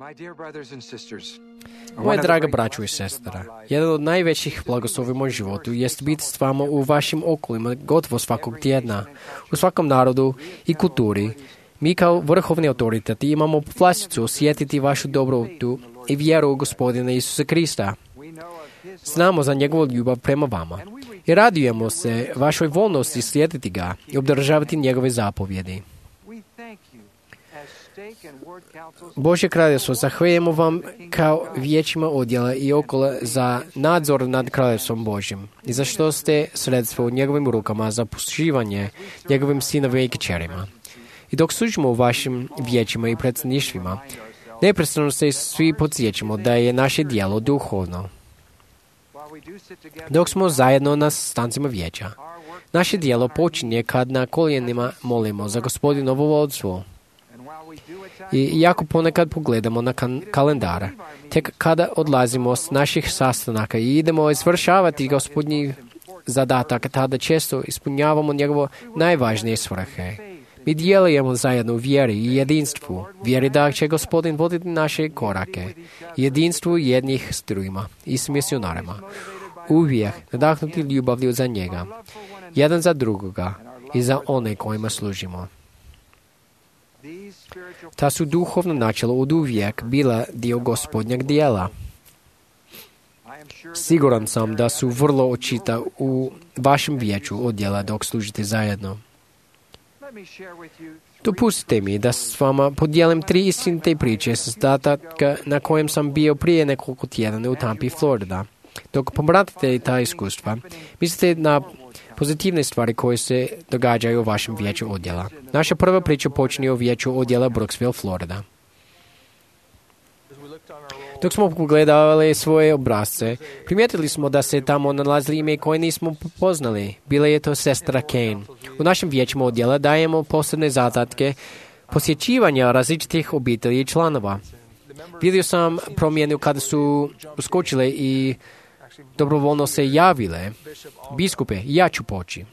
Moja draga braćo i sestra, jedan od najvećih blagoslova u mom životu jest biti s vama u vašim okolima gotovo svakog tjedna. U svakom narodu i kulturi mi kao vrhovni autoriteti imamo vlastitu osjetiti vašu dobrotu i vjeru u Gospodina Isusa Krista. Znamo za njegovu ljubav prema vama i radujemo se vašoj voljnosti slijediti ga i obdržavati njegove zapovjedi. Božje kraljevstvo, zahvaljujemo vam kao vijećima odjela i okola za nadzor nad kraljevstvom Božjim i za što ste sredstvo u njegovim rukama za posluživanje njegovim sinovima i kćerima. I dok služimo u vašim vijećima i predsjedništvima, neprestano se svi podsjećamo da je naše djelo duhovno. Dok smo zajedno na sastancima vijeća, naše djelo počinje kad na koljenima molimo za Gospodinovo vodstvo. I iako ponekad pogledamo na kalendar, tek kada odlazimo s naših sastanaka i idemo izvršavati Gospodnji zadatak, tada često ispunjavamo njegovo najvažnije svrhe. Mi djelujemo zajedno u vjeri i jedinstvu, vjeri da će Gospodin voditi naše korake, jedinstvu jednih s drugima i s misionarima. Uvijek nadahnuti ljubavlju za njega, jedan za drugoga i za one kojima služimo. Ta su duhovna načela od uvijek bila dio Gospodnjeg dijela. Siguran sam da su vrlo očita u vašem vijeću odjela dok služite zajedno. Dopustite mi da s vama podijelim 3 istinite priče sa zadatka na kojem sam bio prije nekoliko tjedana u Tampi, Florida. Dok pomratite ta iskustva, mislite na pozitivne stvari koje se događaju u vašem vijeću odjela. Naša prva priča počinje u vijeću odjela Brooksville, Florida. Dok smo pogledali svoje obrazce, primijetili smo da se tamo nalazili ime koje nismo poznali. Bila je to sestra Kane. U našem vijeću odjela dajemo posebne zadatke posjećivanja različitih obitelji i članova. Vidio sam promjenu kada su uskočile i dobrovoljno se javile. Biskupe, ja ću poći.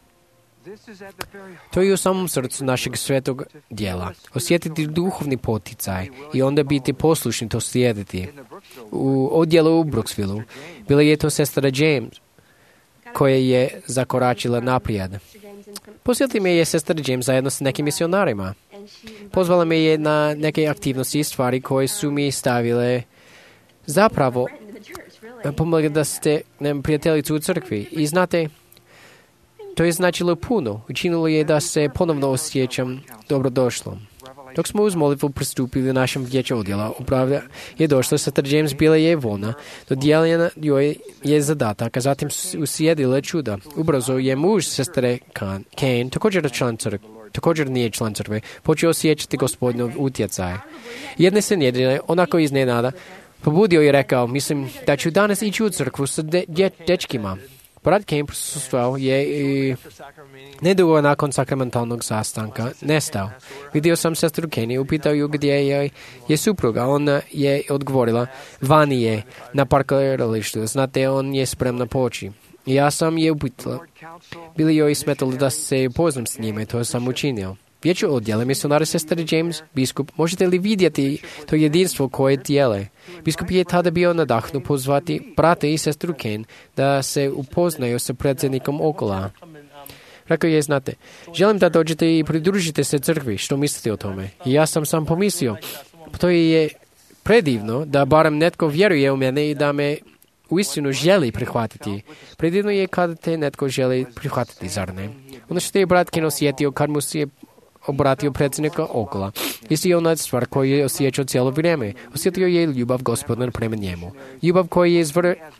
To je u samom srcu našeg svetog dijela. Osjetiti duhovni poticaj i onda biti poslušni to slijediti. U odjelu u Brooksvilleu bila je to sestra James koja je zakoračila naprijed. Posjetiti me je sestra James zajedno s nekim misionarima. Pozvala me je na neke aktivnosti i stvari koje su mi stavile zapravo pomogli da ste prijateljicu u crkvi. I znate, to je značilo puno. Učinilo je da se ponovno osjećam dobrodošlom. Dok smo uz molitvu pristupili našem vijeću odjela, upravlja je došla sestra James, bila je voljna, dodijeljena joj je zadatak, a zatim uslijedila čuda. Ubrzo je muž sestre Kane, također nije član crkve, počeo osjećati Gospodinov utjecaj. Jedne se nedjelje, onako iznenada, pobudio i rekao, mislim da ću danas ići u crkvu sa dečkima. Brat Kane prisustvovao je i nedugo nakon sakramentalnog sastanka nestao. Vidio sam sestru Kane i upitao ju gdje je supruga. Ona je odgovorila, vani je na parkiralištu. Znate, on je spremna poći. I ja sam je upitala. Bili joj smetalo da se poznam s njime, to sam učinio. Vijeću odjela misionara sestre James, biskup, možete li vidjeti to jedinstvo koje dijele? Biskup je tada bio nadahnut pozvati brate i sestru Kane da se upoznaju sa predsjednikom okola. Rekao je, znate, želim da dođete i pridružite se crkvi, što mislite o tome? I ja sam pomislio, to je predivno da barem netko vjeruje u mene i da me uistinu želi prihvatiti. Predivno je kada te netko želi prihvatiti, zar ne? Ono što je brat Kane osjetio kad mu se je obratio predsjednika okola. Isti je ona stvar koju je osjećao cijelo vrijeme. Osjetio je ljubav Gospodina prema njemu. Ljubav koja je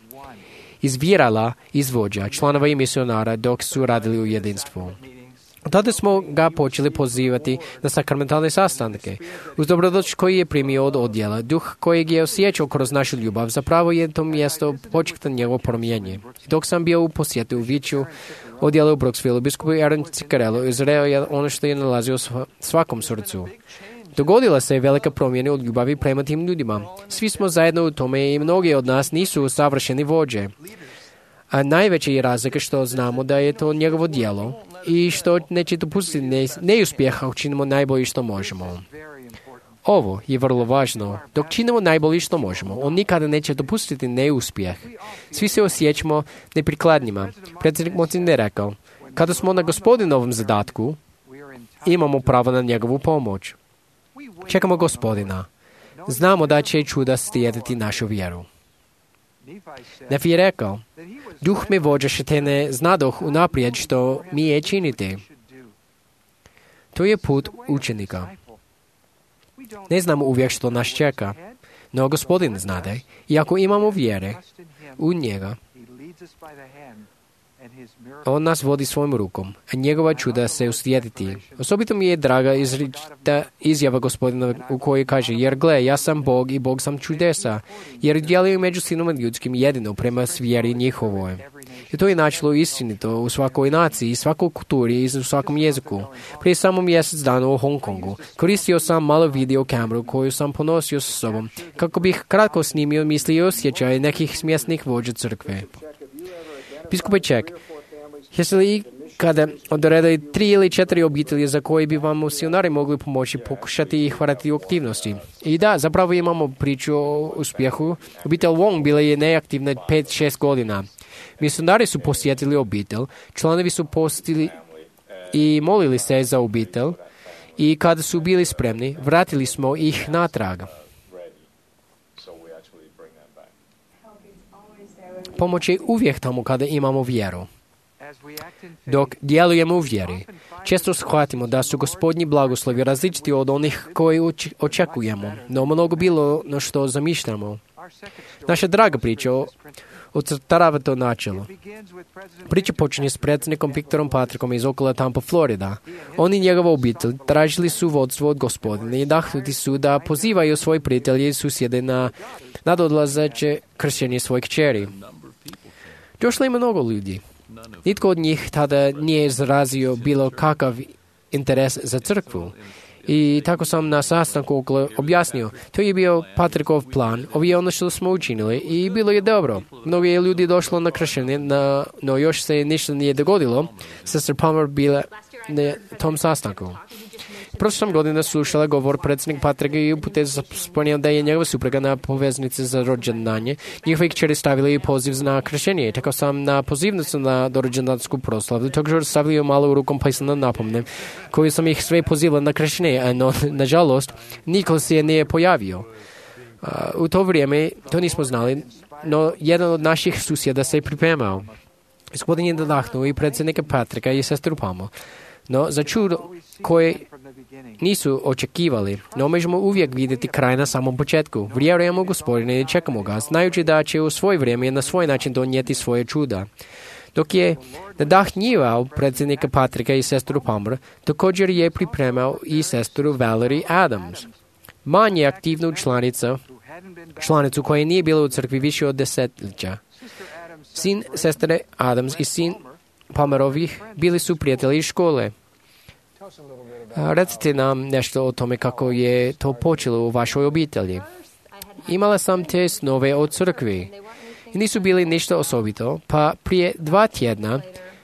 izvirala iz vođa, članova i misionara dok su radili u jedinstvu. Tada smo ga počeli pozivati na sakramentalne sastanke. Uz dobrodošlicu koji je primio od odjela, duh kojeg je osjećao kroz našu ljubav, zapravo je to mjesto počekta njegovo promijenje. Dok sam bio u posjetu u vijeću odjela u Brooksvilleu, biskup Aaron Ciccarello izreo je ono što je nalazio u svakom srcu. Dogodila se velika promjena od ljubavi prema tim ljudima. Svi smo zajedno u tome i mnogi od nas nisu savršeni vođe. A najveća je razlika što znamo da je to njegovo djelo i što neće dopustiti neuspjeha, učinimo najbolje što možemo. Ovo je vrlo važno. Dok činimo najbolje što možemo, on nikada neće dopustiti neuspjeh. Svi se osjećamo neprikladnima. Predsjednik Monsignor je rekao, kada smo na Gospodinovom zadatku, imamo pravo na njegovu pomoć. Čekamo Gospodina. Znamo da će čuda slijediti našu vjeru. Nefi je rekao, duh me vođaše te ne znadoh unaprijed što mi je činiti. To je put učenika. Ne znamo uvijek što nas čeka, no Gospodin znade i ako imamo vjere u njega, on nas vodi svojom rukom, a njegova čuda se uslijediti. Osobito mi je draga izjava Gospodina u kojoj kaže, jer gle, ja sam Bog i Bog sam čudesa, jer djeluju među sinom ljudskim jedino prema vjeri njihovoj. I to je načelo istinito u svakoj naciji, svakoj kulturi i u svakom jeziku. Prije samo mjesec dana u Hong Kongu koristio sam malo video kameru koju sam ponosio sa sobom, kako bih kratko snimio misli i osjećaje nekih smjesnih vođa crkve. Biskupe Ček, jeste li kada odredili 3 ili 4 obitelji za koje bi vam misionari mogli pomoći pokušati ih varati u aktivnosti? I da, zapravo imamo priču o uspjehu. Obitelj Wong bila je neaktivna 5-6 godina. Misionari su posjetili obitelj, članovi su postili i molili se za obitelj i kada su bili spremni, vratili smo ih natrag. Pomoć je uvijek tamo kada imamo vjeru. Dok djelujemo u vjeri, često shvatimo da su Gospodnji blagoslovi različiti od onih koji očekujemo, no mnogo bilo na što zamišljamo. Naša draga priča ocrtava to načelo. Priča počinje s predsjednikom Viktorom Patrickom iz okolo Tampa, Florida. On i njegova obitelj tražili su vodstvo od Gospodina i nahnuti su da pozivaju svoje prijatelje i susjede na nadodlazeće kršenje svojih kćeri. Došlo je mnogo ljudi. Nitko od njih tada nije izrazio bilo kakav interes za crkvu. I tako sam na sastanku okolo objasnio. To je bio Patrikov plan. Ovo je ono što smo učinili i bilo je dobro. Mnogo je ljudi došlo na kršenje, no još se ništa nije dogodilo. Sestra Palmer bila na tom sastanku. Prošle godine slušala govor predsjednik Patrika i upute spomenuo da je njegova supruga na poveznici za rođendanje. Njihove kćeri stavili poziv na kršenje. Tako sam na pozivnicu na rođendansku proslavu također stavio malo rukom pisano napomne, koju sam ih sve pozivao na kršenje, no nažalost niko se nije pojavio. U to vrijeme to nismo znali, no jedan od naših susjeda se je pripremao. Gospodin je nadahnuo i predsjednika Patrika i sestru Palmu. No za čudo koje nisu očekivali, no možemo uvijek vidjeti kraj na samom početku. Vjerujemo Gospodine i čekamo ga, znajući da će u svoj vrijeme na svoj način donijeti svoje čuda. Dok je nadahnjivao predsjednika Patrika i sestru Palmer, također je pripremao i sestru Valerie Adams. Manje aktivnu članicu koja nije bila u crkvi više od 10-ljeća. Sin sestre Adams i sin Palmerovih bili su prijatelji iz škole. Recite nam nešto o tome kako je to počelo u vašoj obitelji. Imala sam te snove o crkvi i nisu bili ništa osobito, pa prije 2 tjedna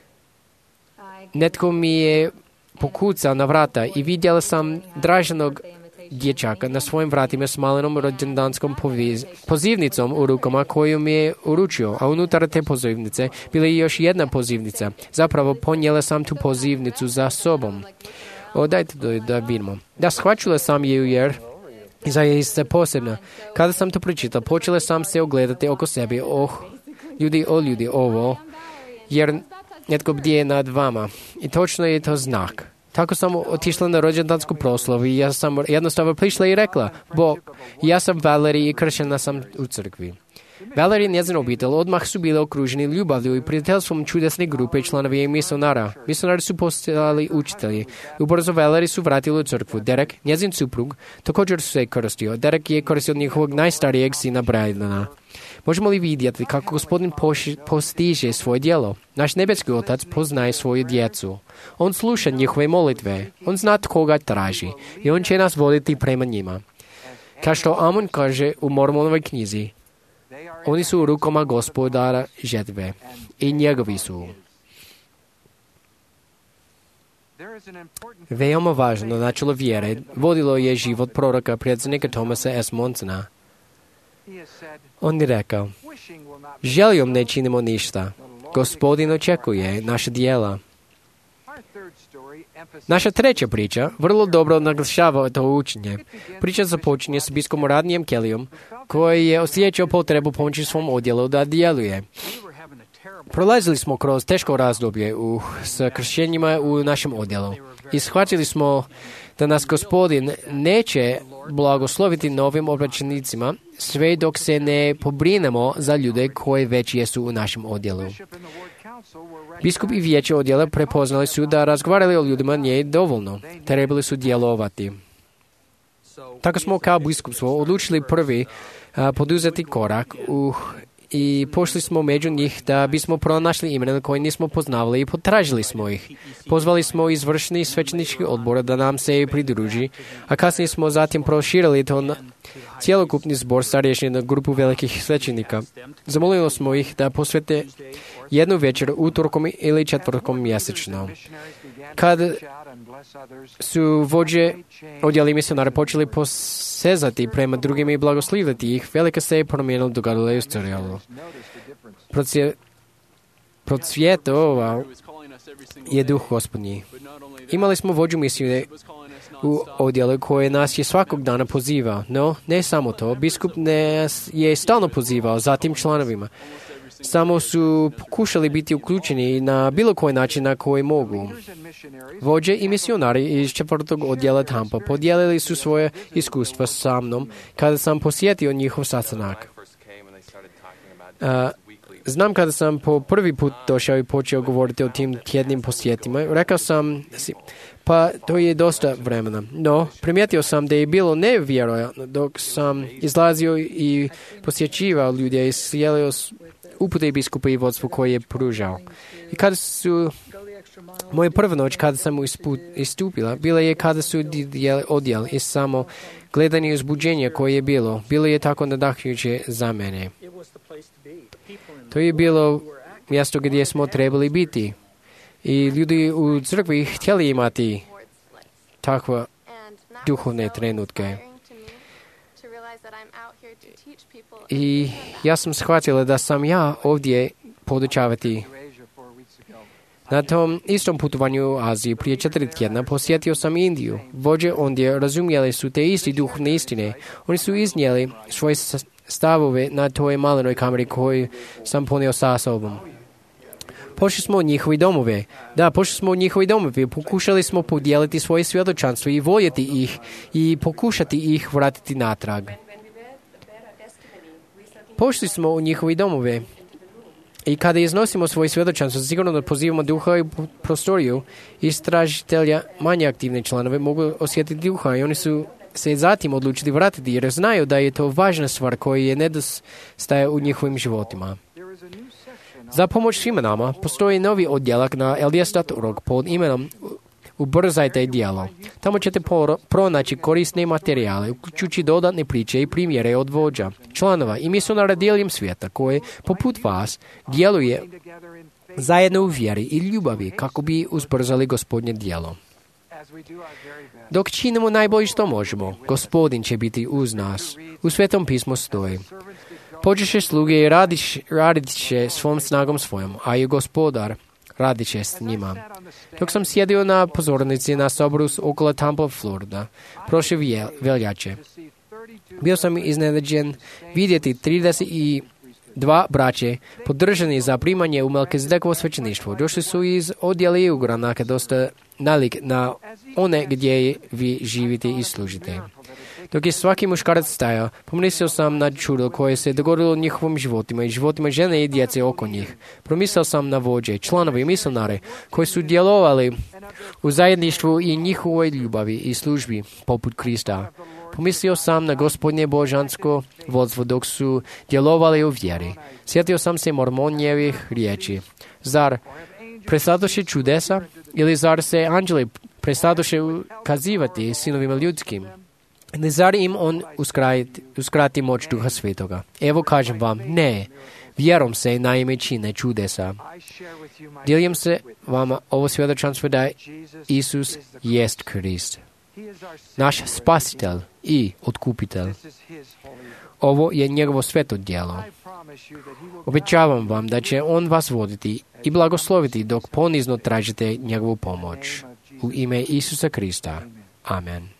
netko mi je pokucao na vrata i vidjela sam draženog dječaka na svojim vratima s malenom rođendanskom pozivnicom u rukama koju mi je uručio, a unutar te pozivnice bila je još jedna pozivnica. Zapravo ponijela sam tu pozivnicu za sobom. Dajte da vidimo. Da, shvaćala sam je jer zaista posebno. Kada sam to pročitala, počela sam se ogledati oko sebe. Ljudi, ovo, jer netko bdije nad vama. I točno je to znak. Tako sam otišla na rođendansku proslavu i ja sam jednostavno prišla i rekla, Bog, ja sam Valerie i kršena sam u crkvi. Valerie i njezin obitelj odmah su bili okruženi ljubavlju i prijateljstvom čudesne grupe članovi i misionara. Misionari su postali učitelji. Ubrzo Valerie su vratili u crkvu. Derek, njezin suprug, također su se koristio. Derek je koristio njihovog najstarijeg sina Brydana. Možemo li vidjeti kako Gospodin postiže svoje djelo? Naš nebeski Otac poznaje svoju djecu. On sluša njihove molitve. On zna tko ga traži i on će nas voditi prema njima. Kao što Amon kaže u Mormonovoj knjizi, oni su u rukama Gospodara žetve i njegovi su. Veoma važno načelo vjere vodilo je život proroka predsjednika Thomasa S. Monsona. On je rekao, željom ne činimo ništa. Gospodin očekuje naše dijela. Naša treća priča vrlo dobro naglašava to učenje. Priča započinje s biskupom Rodneyem Kellyom, koji je osjećao potrebu pomoći svom odjelu da djeluje. Prolazili smo kroz teško razdoblje s kršćenjima u našem odjelu i shvatili smo da nas Gospodin neće blagosloviti novim obraćenicima sve dok se ne pobrinemo za ljude koji već jesu u našem odjelu. Biskup i vijeće odjela prepoznali su da razgovarali o ljudima nije dovoljno, trebali su djelovati. Tako smo kao biskupstvo odlučili prvi poduzeti korak i pošli smo među njih da bismo pronašli imena koje nismo poznavali i potražili smo ih. Pozvali smo izvršni svećenički odbor da nam se pridruži, a kasnije smo zatim proširili to na cjelokupni zbor starješni na grupu velikih svećenika. Zamolili smo ih da posvete jednu večer utorkom ili četvrtkom mjesečno. Kad su vođe odjeli misionara počeli posezati prema drugim i blagosliviti ih, velika se je promjena dogodila i ustarjala. Procvjetovao je duh Gospodnji. Imali smo vođu misije u odjelu koje nas je svakog dana pozivao, no ne samo to, biskup nas je stalno pozivao, zatim članovima. Samo su pokušali biti uključeni na bilo koji način na koji mogu. Vođe i misionari iz četvrtog odjela Tampa podijelili su svoje iskustva sa mnom kada sam posjetio njihov sastanak. Znam kada sam po prvi put došao i počeo govoriti o tim tjednim posjetima, rekao sam si, pa to je dosta vremena. No, primijetio sam da je bilo nevjerojatno dok sam izlazio i posjećivao ljude i sjelio upute biskupa i vodstvo koje je pružao. I kada su moja prva noć kada sam istupila, bila je kada su odjel i samo gledanje uzbuđenja koje je bilo je tako nadahnjuće za mene. To je bilo mjesto gdje smo trebali biti. I ljudi u crkvi htjeli imati takve duhovne trenutke. I ja sam shvatila da sam ja ovdje podučavati. Na tom istom putovanju u Aziji prije 4 tjedna posjetio sam Indiju. Vođe ondje razumjeli su te isti duhovne istine. Oni su iznijeli svoje stavove na toj malenoj kameri koju sam ponio sa sobom. Pošli smo u njihovi domove. Pošli smo u njihovi domove. Pokušali smo podijeliti svoje svjedočanstvo i voljeti ih i pokušati ih vratiti natrag. Pošli smo u njihovi domove i kada iznosimo svoje svjedočanstvo, sigurno da pozivamo duha i prostoriju, istražitelja manje aktivne članove mogu osjetiti duha i oni su se zatim odlučili vratiti jer znaju da je to važna stvar koja je nedostaje u njihovim životima. Za pomoć svima nama postoji novi odjelak na LDS.org pod imenom Ubrzajte djelo. Tamo ćete pronaći korisne materijale, uključujući dodatne priče i primjere od vođa, članova i misionara diljem svijeta koje, poput vas, djeluje zajedno u vjeri i ljubavi kako bi uzbrzali Gospodnje djelo. Dok činimo najbolje što možemo, Gospodin će biti uz nas. U Svetom pismu stoji: Pođeše sluge i radit će svom snagom svojom, a i Gospodar radit će s njima. Dok sam sjedio na pozornici na soboru okolo Tampa, Florida, prošle veljače, bio sam iznenađen vidjeti 32 braće podržani za primanje u Melkizedekovo svećeništvo. Došli su iz odjela Ugranaka dosta nalik na one gdje vi živite i služite. Dok je svaki muškarac stajao, pomislio sam na čudo koje se dogodilo u njihovim životima i životima žene i djece oko njih. Promislio sam na vođe, članove i misionare koji su djelovali u zajedništvu i njihovoj ljubavi i službi poput Krista. Pomislio sam na Gospodnje božansko vodstvo dok su djelovali u vjeri. Sjetio sam se Mormonjevih riječi. Zar prestadoše čudesa ili zar se anđeli prestadoše ukazivati sinovima ljudskim? Ne zar im on uskrati moć Duha Svetoga? Evo kažem vam, ne. Vjerom se naime čine čudesa. Dijelim se vama ovo svjedočanstvo da Isus jest Krist, naš spasitelj i otkupitelj. Ovo je njegovo sveto djelo. Obećavam vam da će on vas voditi i blagosloviti dok ponizno tražite njegovu pomoć. U ime Isusa Krista. Amen.